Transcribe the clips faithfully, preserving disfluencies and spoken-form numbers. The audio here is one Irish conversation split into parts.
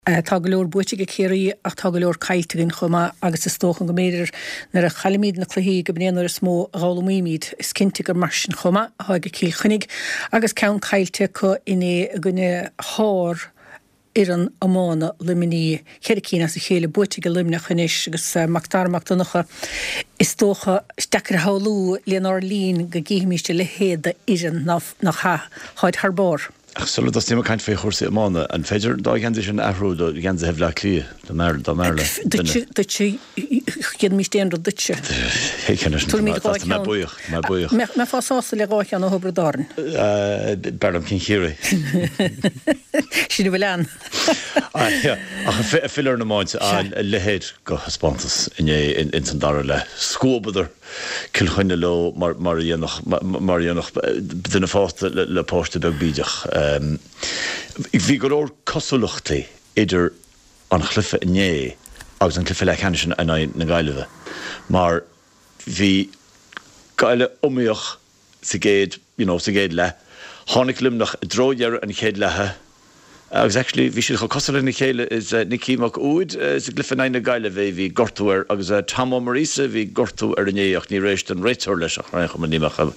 Tá go leor buite céirí ach tá go leor caiilteann chuma agus is tóchan go méidir nar a chalamíd na chluí go bnéanaar is mó gálamíimiid is cinnte gur mar sin chuma há go cíl chunig agus ceann caiilte chu iné gunne háir ar an amána liminí cheiricína sa chéile buite go limne chunis agus mactarmachtainnacha is tócha stechar háú Leonor Lín go gíimiiste le héad isan nach ha háid tharbór. Absolut, das Thema kein Fechurse Amana an Feder da ganze schon Afro da ganze hevla kli da mer da merle. Dat je ged mi steen dat ditje. Ik ken het niet. Dat maar boeig, maar boeig. Me me fa sauce le roch aan Hobradarn. Eh Bernard King here. Shin velan. Ah ja, a filler na mind an lehed go sponsors in in in Sandarle. Schoolbeder kilchunne lo mar Maria nog Maria nog de fast le poste be bidach. Um, ik vi goor kosolachti idir an chlyffe inné agus an chlyffe lechanishin an ein na gaileve. Maar vi gaile omioch se géid, you know, se géid le. Hannig limnach droger an chéad lehe. Agus actually vi si kosol in chéile is uh, Nicky Mac Oud uh, se glyffe na gaileve vi gortuer agus uh, Tammo Marisa vi gortu er inné ach ni reist an reitor leis ach reich om nimach uh,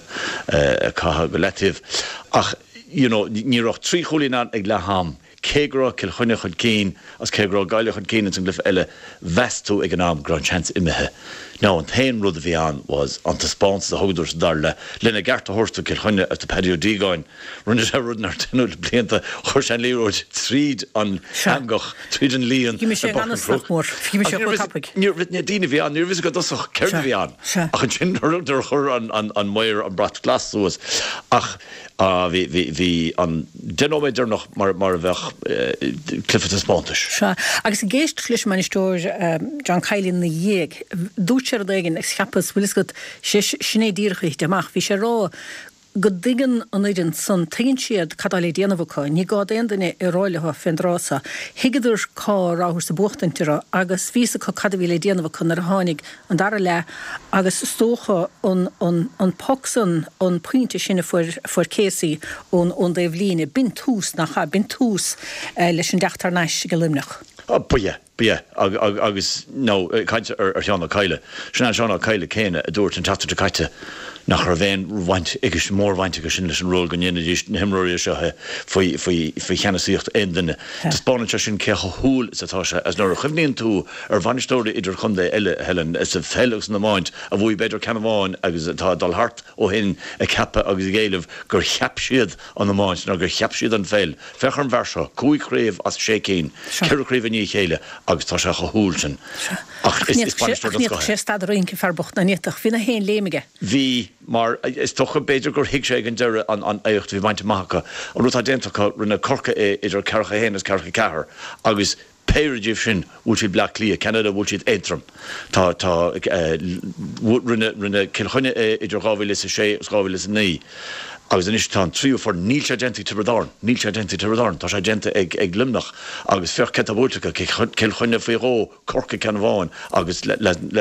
kaha golativ. Ach you know, ní roch trí cholíán ag le ham, cégra cilchunne chud cín as cégra gaile chud cín an glyf eile vestú ag an am gran chance imethe. Now, an tain rud a bhí an was an ta spáns a hogdurs darle, lena garta horstu cilchunne at the periodígáin, runne sé rudnar tinú blianta chur an líróid tríd an amgach, tríd an líon. Gimi sé ganas nach mór, gimi sé go tapig. Níor ritne dína bhí an, níor vis go dosach ceird bhí an. Ach an sin rudar chur an an moir an brat glas suas. Ach, Ah, vi vi vi an denoméidir noch mar mar bheith cliffe a spántas. Se agus géist chlis man istóir John Cailin na dhéag dútear dagin ag schapas bhuilis go sinné díirchacht amach bhí sé rá go digan an idir san tegin siad cadálé déanamhacha ní gá déanana i ráiletha fendrása higidir cá ráthúir sa buchtantira agus vísa chu cadhíle déanamhacha nar hánig an dar le agus stócha an an an poxan an pointe sinna for for césaí ón ón déhlíne bin tús nach ha bin tús leis an deachtar neis go limnach. Ah, buie, buie, ag, ag, agus, no, kainte ar, ar Seanna Caile. Sinna Seanna Caile céine a dúirt an tatar de caite nach ar bhéin waint, igus mór waint agus sin leis an ról gannine dís na himróí seo faoi faoi faoi cheanasíocht aondaine. Tá spáin sin cecha húil satá se as nuair a chumhníonn tú ar bhanistóirí idir chundé eile helen is a félegus na máint a bhfuil beidir ceanháin agus tá dal hart ó hin a cepa agus géileh gur cheap siad an na máint ná gur cheap siad an féil. Fechar an bherseo, cúig créomh as sé cín, ceir créomh ní chéile agus tá se go húil sin. Ach is is bhanistóir das go. Sé stad roinke farbocht na netach fina héin léimige. Bhí mar is toch een beter gur hiig sé an deire an an éocht bhí mainte macha an rud identica rinne corca é idir cecha héin is cecha cehar agus péiridíh sin bhúil siad black lia Canada bhúil siad éintrum tá tá rinne rinne cilchunne é idir gábhfuil is a sé gábhfuil is a ní agus in istán tríú for níl sé genti tubadarn níl sé genti tubadarn tá sé gente ag ag limnach agus fech cetabúltecha cilchunne faoi ró corca cenháin agus le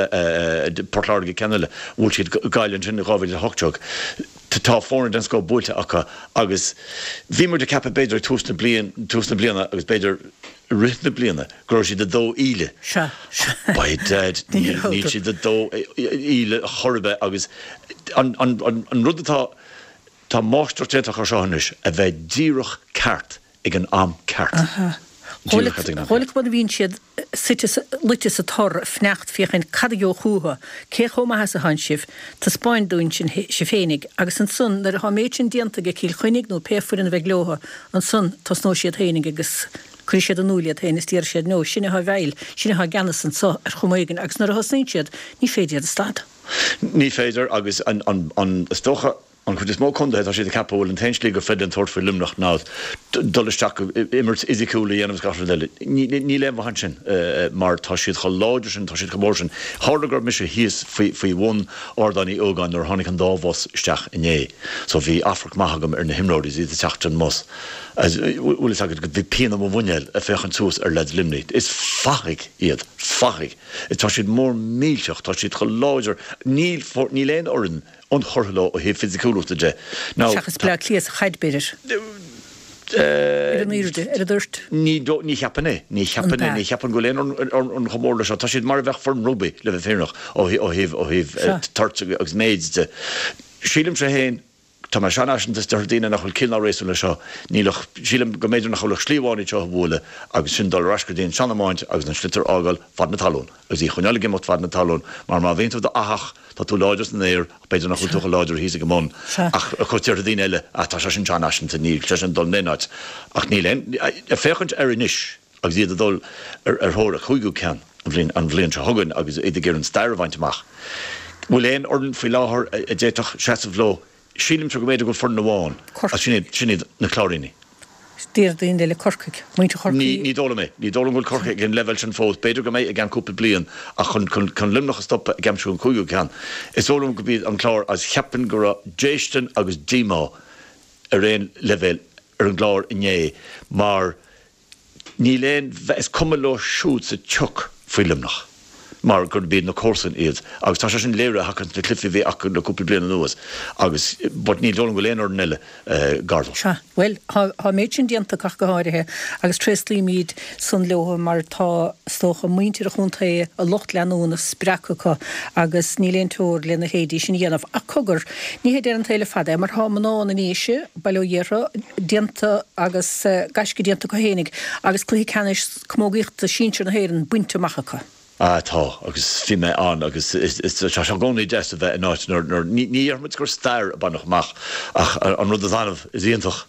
le portláige cennile bhúil siad gailann sin gábhfuil a hoteog tá fórin den go búilte acha agus bhí mar de cappa beidir túsna blian túsna blianana agus beidir rithna blianana gur si de dó íle. Se. By dead ní si de dó íle chorbe agus an an an rudatá tá mástrutéach ar seánis a bheith díirech ceart ag an am ceart. Cholaigh bud bhíonn siad lite sa tar fnecht fiochan cadío chuútha cé chomma has a hansibh tá spáin dúin sin si fénig agus an sun nar a méid sin dianta go cíl chuinnig nó péfurin bheith glótha an sun tá nó siad hénig agus chuir siad an núliad héin is tíir siad nó sinna ha bhil sinna ha ganas an sa ar chomáigen agus nar a hasnaid siad ní féidir a stad. Ní féidir agus an an an stocha an chud is mó conda a sé de capbhfuil an teinslí go fed an tort for limnach nád dullisteach immert isicúla dhéanam scarfa deile. Ní le bhain sin mar tá siad cho láidir sin tá siad go mór sin. Hálagur mis sé híos faoi bhún ordaní ógan ar tháinig an dábhas isteach inné. So bhí Afric maithagam ar na himróidí iad teachtain mos. As bhfuil is agad go bhí peanam a bhúneil a fechan tús ar leid limnaid. Is fachig iad, fachig. Tá siad mór mílteach, tá siad cho láidir níl ní léon orin an chorló ó hé physicúlachta de. Seachas bla clías chaidbeidir. níirde ar a dúirt. Ní ní cheapanna, ní cheapanna ní cheapan go léon an chomórla seo, tá siad mar bheith form rugby le bheith fénach ó híh ó híh tart agus méid de. Sílim se héin tá mar seanaisin is dardíine nach chuil cinná rééisú le seo, nílach sílim go méidir nach chulach slíháinní seo bhla agus sin dul rascadíon seanmáint agus an slitar ágal fad na talún, agus í chuneala gimot fad na talún, mar má bhéintah de ahach tá tú láidir na éir beidir nach chuiltucha láidir hísa go món ach chuir dtíine eile a tá sin seanaisin ní sé an dul néáid ach ní len a féchant ar inis agus iad dul ar thóra chuigú cean an bhblionn se thugann agus iad gur an stairhaintach. Bhfuil éon ordan faoi láthair a déach seaamh lo sílim se go méidir go forn na bháin a sinad na chláiríní. Dír daon déile corcaig, muinte corcaig. Ní dóla mé, ní dóla bhfuil corcaig gin level sin fós, beidir go méid a gan cúpla blian a chun chun limnach a stoppa a gamsú an chuigú cean. Is ólam go bíad an chlár as cheapan go raibh déistin agus dímá ar réon level ar an gláir inné, mar ní léon bheith is cuma lo siúd sa teach faoi limnach. Mar gur bíad na cósan iad, agus tá sé sin léire hacan na cliffi bhí acu na cúpla bliana nuas, agus bud ní dólan go léon or nile gardal. Se, well, há méid sin dianta cach go háirithe, agus tres lí míad san leotha mar tá stócha muintir a chuntaí a locht leanúna spreacacha agus ní léon tóir lena héadí sin dhéanamh a cogur. Ní héad ar an taile fada, mar há maná na níise, bailóhéara, dianta agus gaisci dianta go hénig, agus cluí canis cmógaíocht a síntir na héireann buinte machacha. Ah, tá, agus fi me an, agus is se gcónaí de a bheith náit, ní armid gur stair a bannach mach, ach an rud a dhanamh is íontach,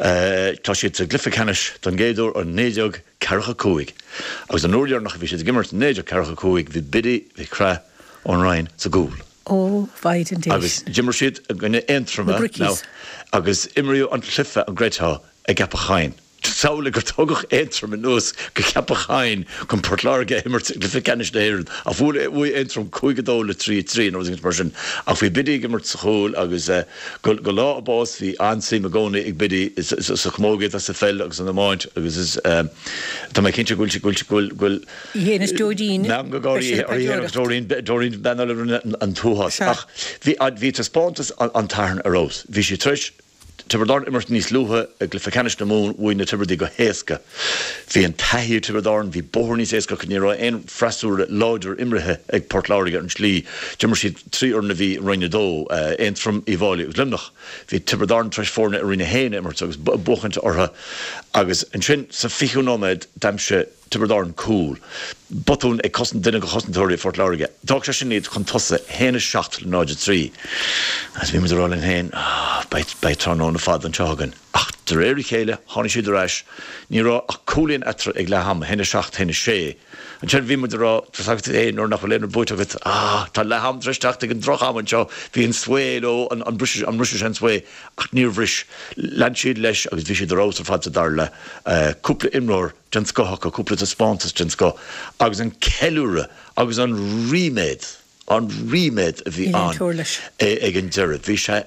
tá siad a glyfa canis don géadúr an néideog cearcha cúig. Agus an nóir nach bhí siad gimmart néideog cearcha cúig, bhí bidi, bhí cre ón rain sa gúil. Ó, bhaid an déis. Agus gimmar siad a gine eintrama, agus imriú an clifa an greitá a gapa chain. Saola gur tugach éintrum in nús go ceappa chain chun portláirge immert le fi canis déireann a bhfuil bhui éintrum chuigadóla trí trí nó mar sin a bhí bidí immert sa chóil agus go lá a bás hí ansaí a gcóna ag bidí sa chmógad a sa fel agus an amáint agus is tá mé cinnte gúilte gúilte gúil gúil Dhéanas Dóidín ná go gáirí ar dhéanamh Dóirín Dóirín benal an túhas ach bhí bhí tá spántas an tarn arós bhí sé tris Tibredáin immert níos luha a glyfacanis na mún bhuaine tibredí go héasca. Bhí an taithí Tibredáin, bhí bóthir níos éasca chun ní rá ein freasúr láidir imrithe ag Portláirge an slí. Dimmar siad trí orna bhí roinne dó éintrum i bháile agus limnach. Bhí Tibredáin treis fórna a roinne héine immert agus buchant ortha agus an sin sa fiú nóméid daimse Tibredáin cool. Botún ag cosn duine go chosantóirí Fort Láirge. Dag sé sin iad chun tosa héna seacht le náide trí. As bhí mu rálinn héin, bei trán na fad an teagan. Ach, de réir chéile, tháinig siad aráis, ní rá ach cúlíonn etra ag le ham, héna seacht, héna sé. An sin bhí mu rá, trasagta é, nóir nach léanú búit agad, ah, tá le ham treisteach ag an droch am an seo, bhí an swéad ó an brúise an swé, ach níor bhris, lean siad leis agus bhí siad arás ar fad sa dar le, cúpla imróir, den scothach a cúpla a spántas den sco, agus an ceúra, agus an riméid, an riméid a bhí an ag an deirad, bhí sé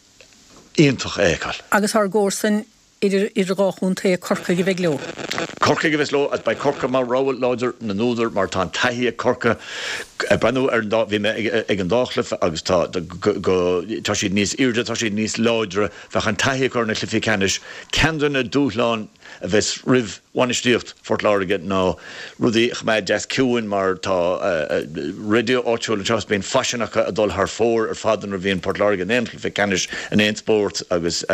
íontach écail. Agus ar górsan idir gáchún ta corca go bheith leo. Corca go bheith leo, as bei corca mar ráil láidir na núidir mar tá taithí corca brenn ar bhí me ag an dáchlih agus tá tá siad níos irde, tá siad níos láidre bheith an taithí chu na chlufií canis, ceandan na dúthláin a bheits rih bhainisteocht Fort Láirge ná rudí chmeid deas ciúin mar tá radio áitiúil an teas bíon fashianacha a dul th fór ar fadan ar bhíon Port Láirge an chlufií canis an éon sport agus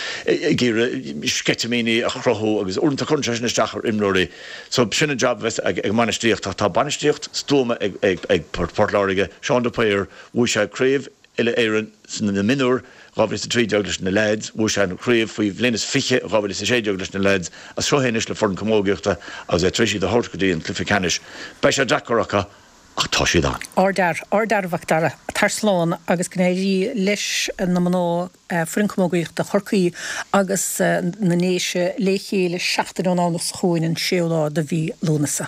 gíre sketamíní a chrothú agus únta chun sin isteach ar imróí. So sinna job bheits ag bhainisteocht tá bhainisteocht stúma ag Port Láirge, Seán de Péir, bhui sé craobh ile éireann san na minúr rábhfuil sa trí deaglas na leids, bhui sé craobh faoi bhlinas fiche rábhfuil sa sé deaglas na leids, a srohénis le forn comógeachta agus é tríisiad a thuircadaí an clufií canis. Bei sé deacharacha ach tá siad an. Ordar, ordarhachtara, tar sláán agus gnéirí leis na mná frincomógaíocht a chorcaí agus na néise léchéile seachtain an ánas chuin an séolá de bhí lúnasa.